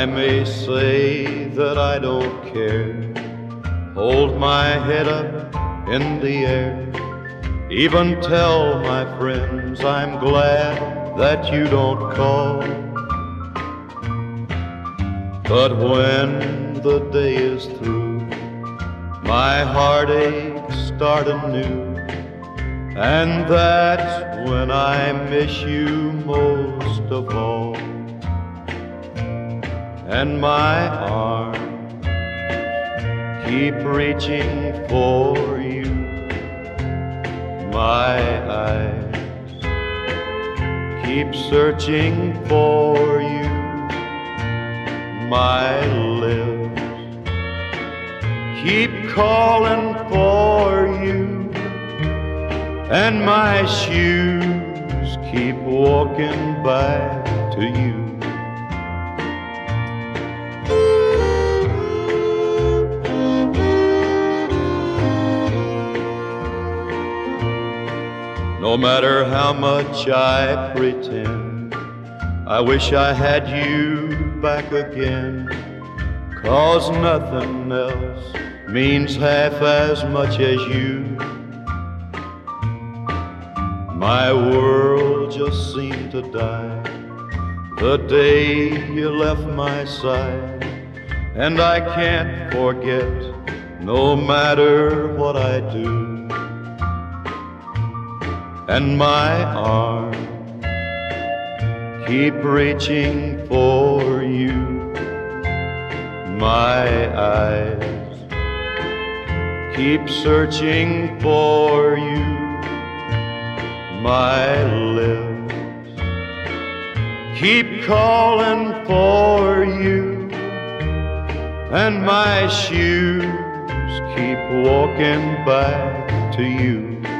I may say that I don't care, hold my head up in the air, even tell my friends I'm glad that you don't call. But when the day is through, my heartaches start anew, and that's when I miss you most of all. And my arms keep reaching for you, my eyes keep searching for you, my lips keep calling for you, and my shoes keep walking back to you. No matter how much I pretend, I wish I had you back again, 'cause nothing else means half as much as you. My world just seemed to die the day you left my side, and I can't forget no matter what I do. And my arms keep reaching for you, my eyes keep searching for you, my lips keep calling for you, and my shoes keep walking back to you.